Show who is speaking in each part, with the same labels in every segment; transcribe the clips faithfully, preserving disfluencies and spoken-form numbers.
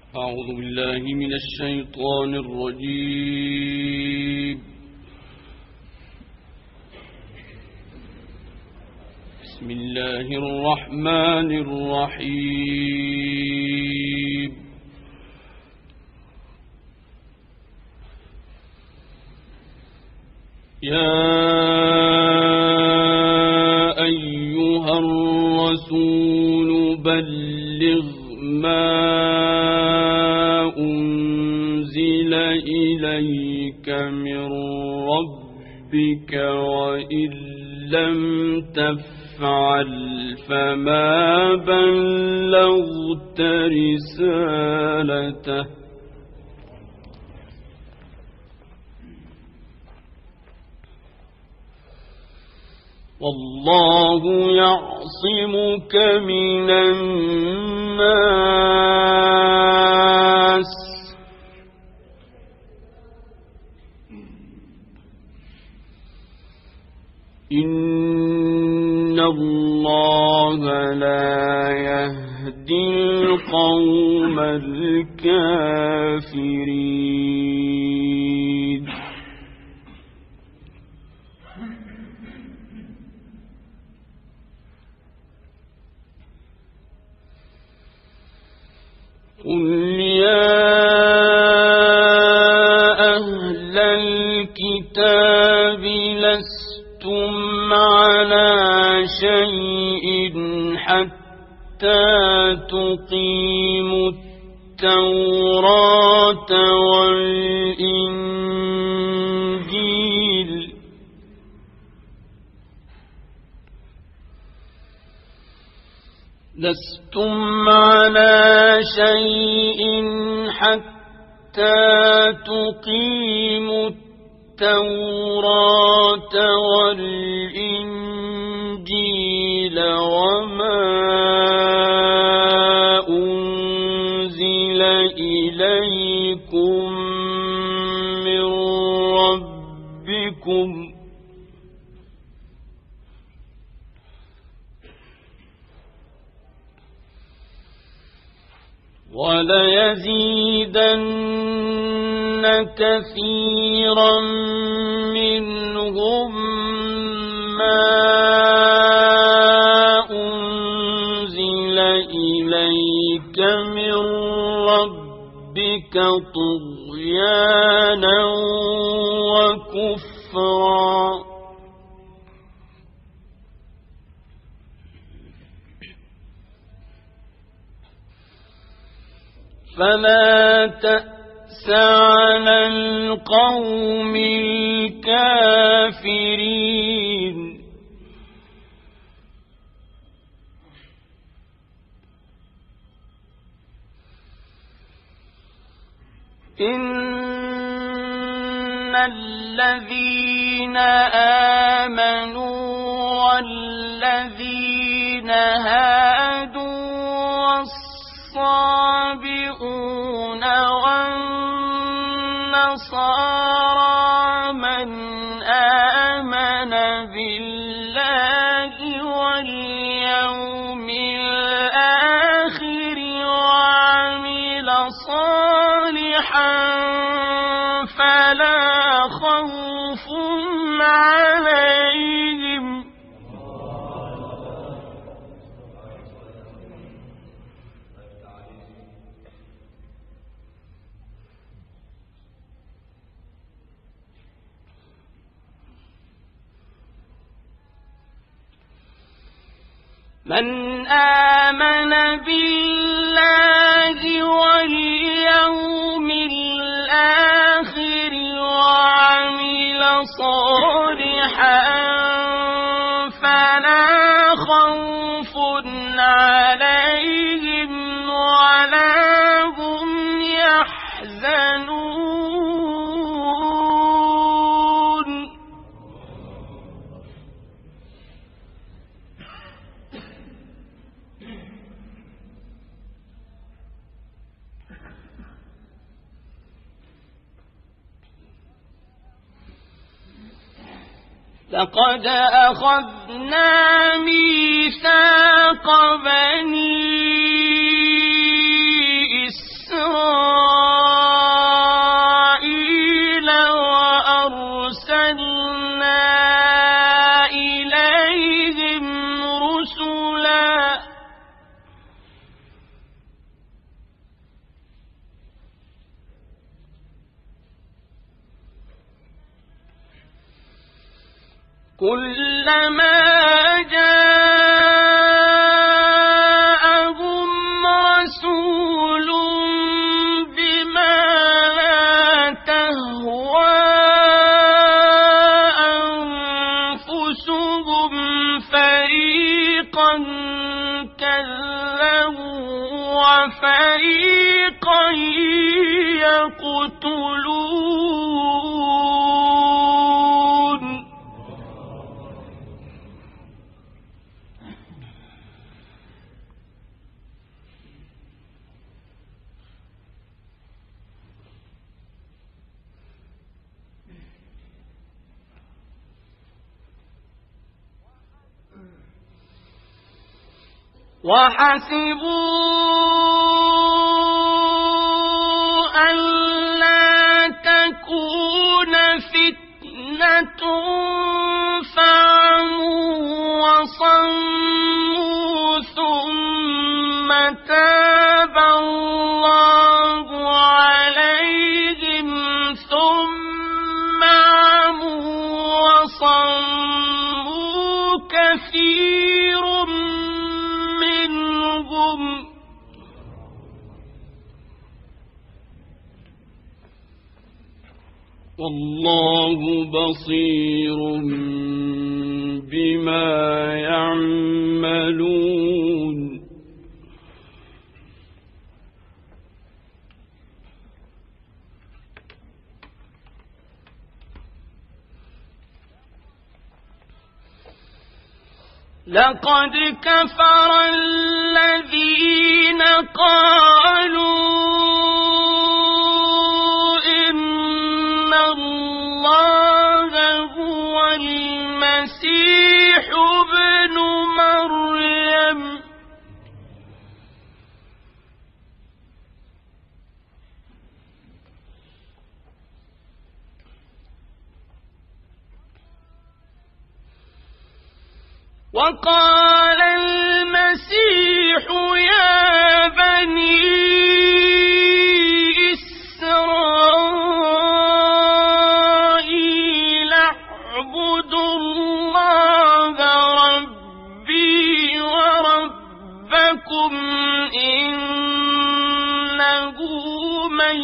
Speaker 1: أعوذ بالله من الشيطان الرجيم. بسم الله الرحمن الرحيم. يا أيها الرسول بلغ ما أنزل إليك من ربك وإن لم تفعل فما بلغت رسالته والله يعصمك من الناس إن الله لا يهدي القوم الكافرين. قل يا أهل الكتاب لستم على شيء حتى تقيموا التوراة والإنجيل لستم على شيء حتى تقيموا التوراة والإنجيل وما أنزل إليكم من ربكم وليزيدن كثيرا منهم ما أنزل إليك من ربك طغيانا وكفرا فلا تأس على القوم الكافرين. إن الذين آمنوا والذين هادوا والصابئون والنصارى من آمن بالله واليوم الآخر وعمل صالحا فلا خوف عليهم من آمن بالله واليوم الآخر وعمل صالحا فلا خوف عليهم ولا هم يحزنون. لقد أخذنا ميثاق بني إسرائيل كلما جاءهم رسول بما لا تهوى أنفسهم فريقا كذبوا وفريقا يقتلون وحسبوا ألا تكون فتنة فعموا وصموا ثم تاب الله عليهم ثم عموا وصموا كثير منهم والله بصير بما يعملون لقد كفر الذين قالوا إن الله هو المسيح ابن مريم وقال المسيح يا بني إسرائيل اعبدوا الله ربي وربكم إنه من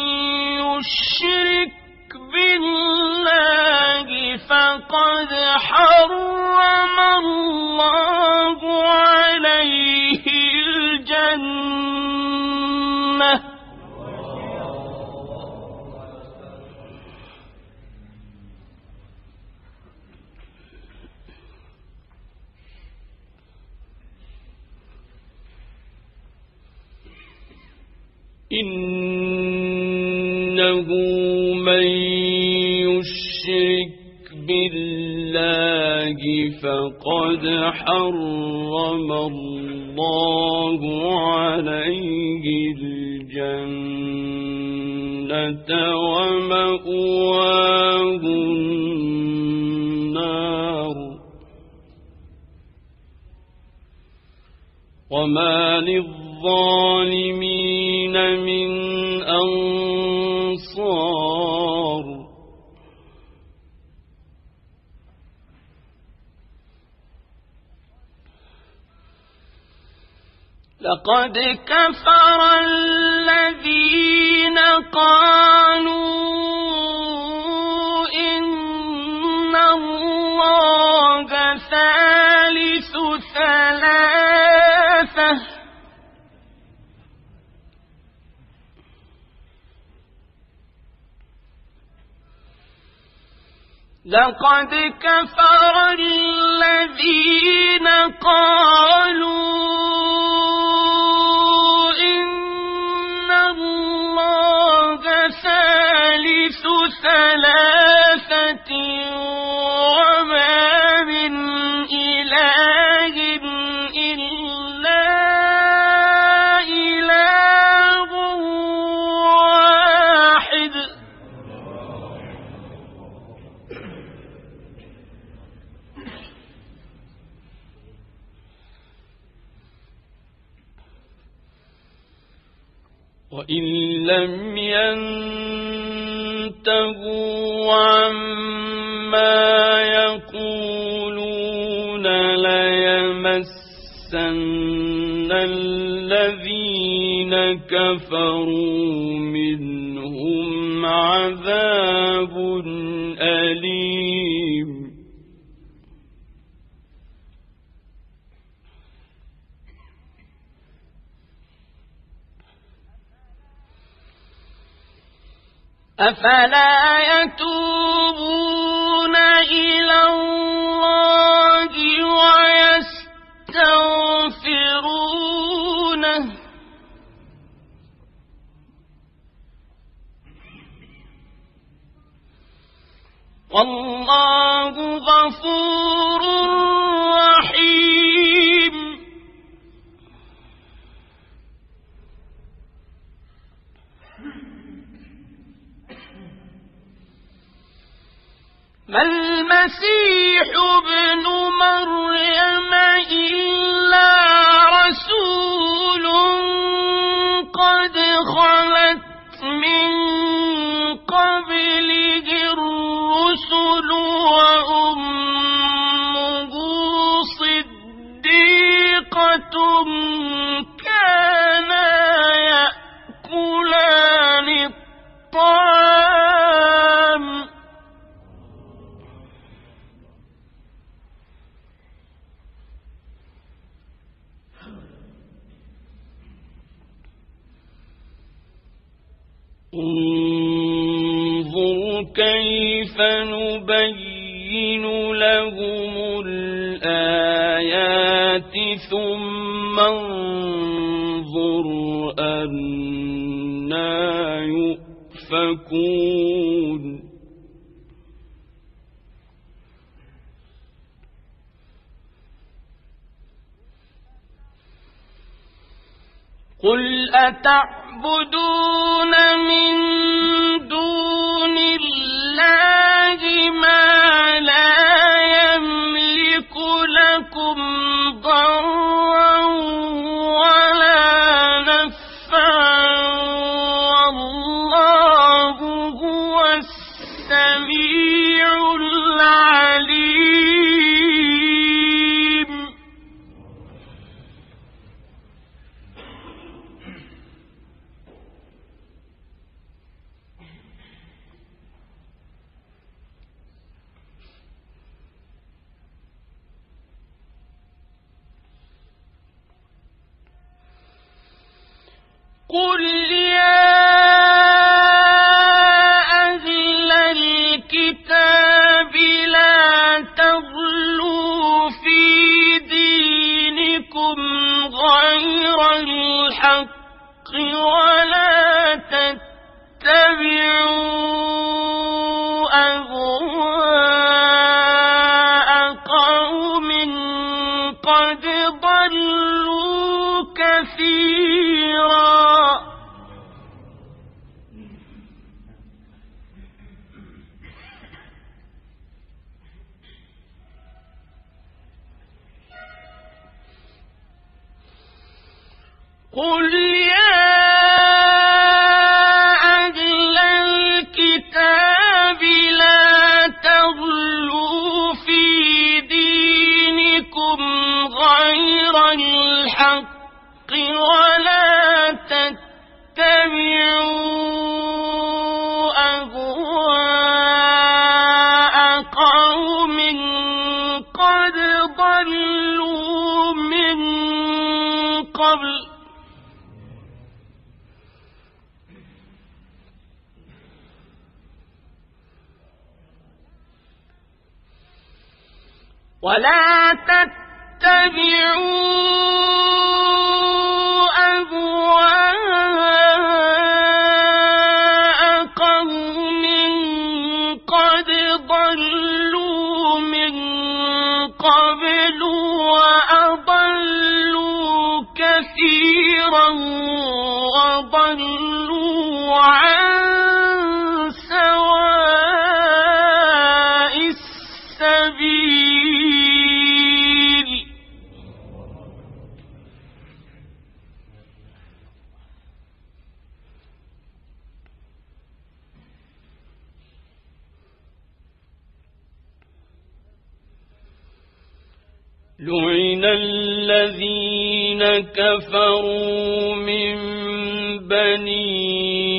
Speaker 1: يشرك بالله فقد حرم الله عليه الجنة إنه من يشرك بالله فقد حرم الله عليه الجنة ومأواه النار وما للظالمين من أنصار لقد كفر الذين قالوا إن الله ثالث ثلاثة لقد كفر الذين قالوا إن الله ثالث ثلاثة وما من إله إلا إله واحد وإن لم ينتهوا عما يقولون يقولون ليمسن الذين كفروا منهم عذاب أليم أفلا يتوبون إلى الله ويستغفرونه والله غفور رحيم ما المسيح ابن مريم إلا رسول قد خلت من قبله الرسل وأمه صديقة كانا يأكلان الطعام انظر كيف نبين لهم الآيات ثم انظر أنى يؤفكون قل أتعبدون من دون الله ما لا يملك لكم ضرا ولا نفعا والله هو السميع العليم قل يا أهل الكتاب لا تغلوا في دينكم غير الحق ولا تتبعوا أهواء قوم قد ضلوا كثيرا قل يا أهل الكتاب لا تغلوا في دينكم غير الحق ولا تتبعوا أهواء قوم قد ضلوا من قبل ولا تتبعوا أهواء قوم قد ضلوا من قبل وأضلوا كثيرا وضلوا عن سواء السبيل لعن الذين كفروا من بني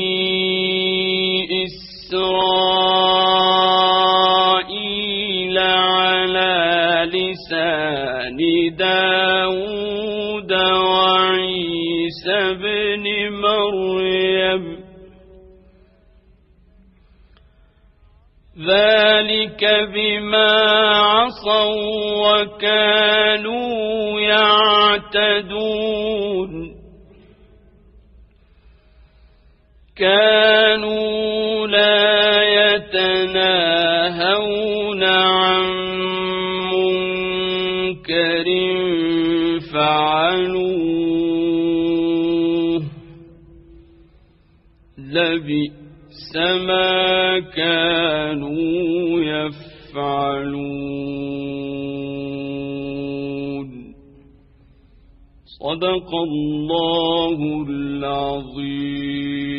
Speaker 1: إسرائيل على لسان داود وعيسى بن مريم ذلك بما عصوا وكانوا يعتدون كانوا لا يتناهون عن منكر فعلوه لبئس ما كانوا يفعلون. صدق الله العظيم.